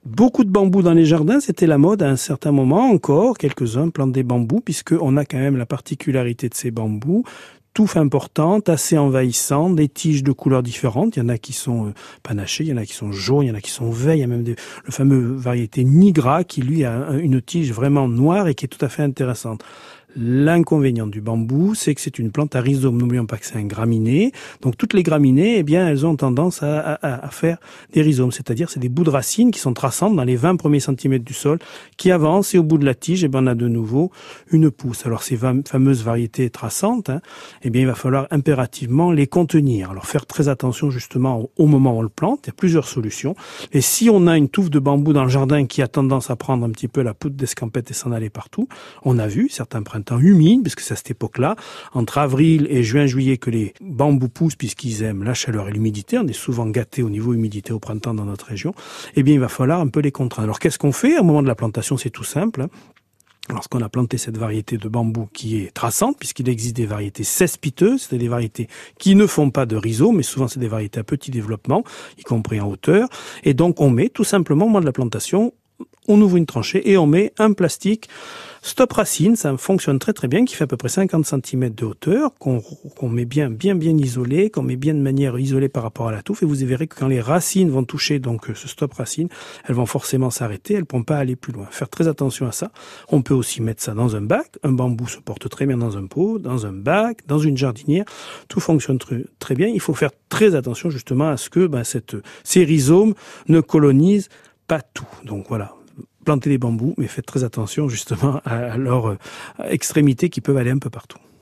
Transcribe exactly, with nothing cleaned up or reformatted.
Beaucoup de bambous dans les jardins, c'était la mode à un certain moment encore. Quelques-uns plantent des bambous, puisqu'on a quand même la particularité de ces bambous. Touffe importante, assez envahissante, des tiges de couleurs différentes. Il y en a qui sont euh, panachées, il y en a qui sont jaunes, il y en a qui sont verts. Il y a même des, le fameux variété Nigra qui, lui, a une tige vraiment noire et qui est tout à fait intéressante. L'inconvénient du bambou, c'est que c'est une plante à rhizome. N'oublions pas que c'est un graminé. Donc toutes les graminées, eh bien, elles ont tendance à, à, à faire des rhizomes. C'est-à-dire, c'est des bouts de racines qui sont traçantes dans les vingt premiers centimètres du sol, qui avancent et au bout de la tige, eh bien, on a de nouveau une pousse. Alors ces fameuses variétés traçantes, hein, eh bien, il va falloir impérativement les contenir. Alors faire très attention justement au moment où on le plante. Il y a plusieurs solutions. Et si on a une touffe de bambou dans le jardin qui a tendance à prendre un petit peu la poudre d'escampette et s'en aller partout, on a vu certains printemps temps humide, parce que c'est à cette époque-là, entre avril et juin-juillet, que les bambous poussent, puisqu'ils aiment la chaleur et l'humidité. On est souvent gâtés au niveau humidité au printemps dans notre région. Eh bien, il va falloir un peu les contraindre. Alors, qu'est-ce qu'on fait? Au moment de la plantation, c'est tout simple, hein. Lorsqu'on a planté cette variété de bambou qui est traçante, puisqu'il existe des variétés cespiteuses, c'est des variétés qui ne font pas de rhizome, mais souvent c'est des variétés à petit développement, y compris en hauteur. Et donc, on met tout simplement, au moment de la plantation, on ouvre une tranchée et on met un plastique stop racine, ça fonctionne très très bien, qui fait à peu près cinquante centimètres de hauteur, qu'on qu'on met bien bien bien isolé, qu'on met bien de manière isolée par rapport à la touffe, et vous verrez que quand les racines vont toucher donc ce stop racine, elles vont forcément s'arrêter, elles ne pourront pas aller plus loin. Faire très attention à ça. On peut aussi mettre ça dans un bac, un bambou se porte très bien dans un pot, dans un bac, dans une jardinière, tout fonctionne très, très bien. Il faut faire très attention justement à ce que ben, cette, ces rhizomes ne colonisent pas tout. Donc voilà. Plantez les bambous, mais faites très attention justement à leurs extrémités qui peuvent aller un peu partout.